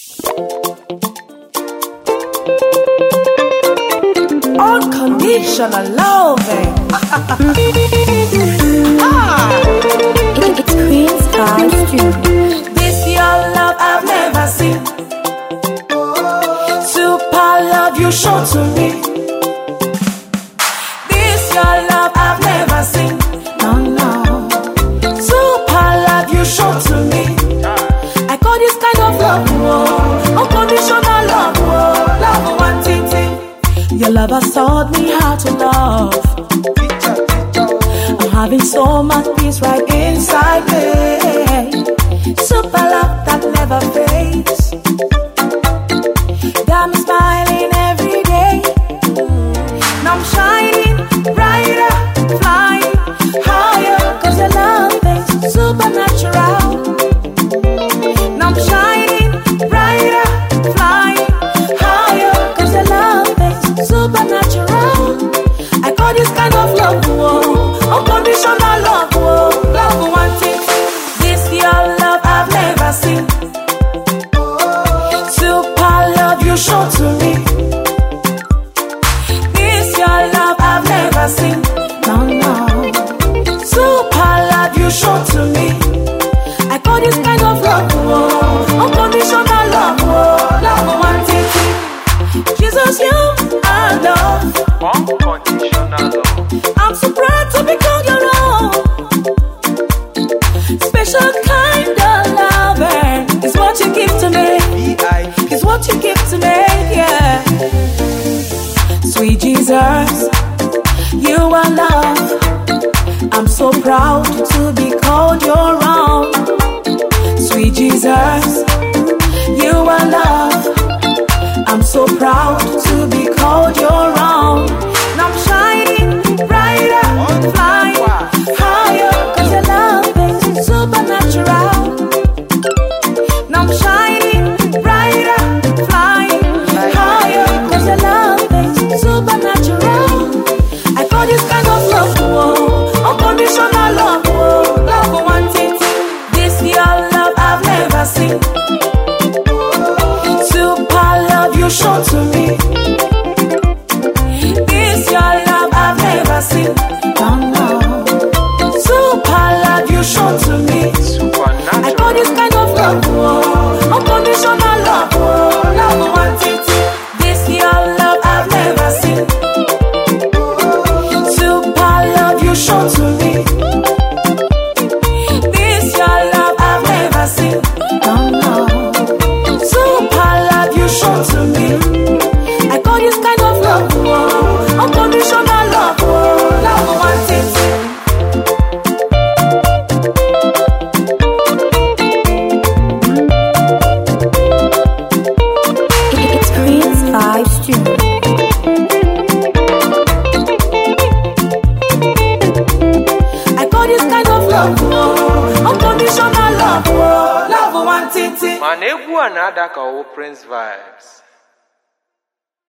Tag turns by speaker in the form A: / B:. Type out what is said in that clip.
A: Unconditional loving.
B: It's Queen's House Studio.
A: This your love I've never seen. Super love you show to me. This your love I've never seen. No, no. Super love you show to me. I call this kind of love, whoa. Unconditional love, whoa. Love one thing. Your love has taught me how to love. I'm having so much peace right inside me. Super love that never fades. Got me smiling every day. Now I'm shining brighter, flying higher. Cause your love is supernatural. Now I'm shining brighter, flying higher. Cause your love is supernatural. I call this kind of love, whoa. Unconditional love, whoa. Love one thing. This your love I've never seen. Super love you show to me. This your love I've never seen. No, no. Super love you show to me. I call this kind of love, whoa. Unconditional love, whoa. Love one thing. Jesus, you are love.
C: Unconditional love.
A: I'm so proud to be called your own. Special kind of lover is what you give to me. Is what you give to me, yeah. Sweet Jesus, you are love. I'm so proud to be called your own. Sweet Jesus, you are love. I'm so proud to be called your own. Now I'm shining brighter, flying higher. Cause your love is supernatural. Now I'm shining brighter, flying higher. Cause your love is supernatural. I call this kind of love, whoa. Unconditional love, whoa. Love one thing. This your love I've never seen. Super love you show to me. This your love I've never seen. No, no. Super love you show to me. I call this kind of love, whoa. Unconditional love, whoa. Love one thing. This your love I've never seen. Super love you show to me. This your love I've never seen. No, no. Super love you show to me. I call this kind of love, whoa. Unconditional love, whoa. Love one thing.
B: It's Queen's House Studio.
A: I call this kind of love, whoa. Unconditional love, whoa. Love one thing.
C: Man, egwu another ka o Prince Vibes.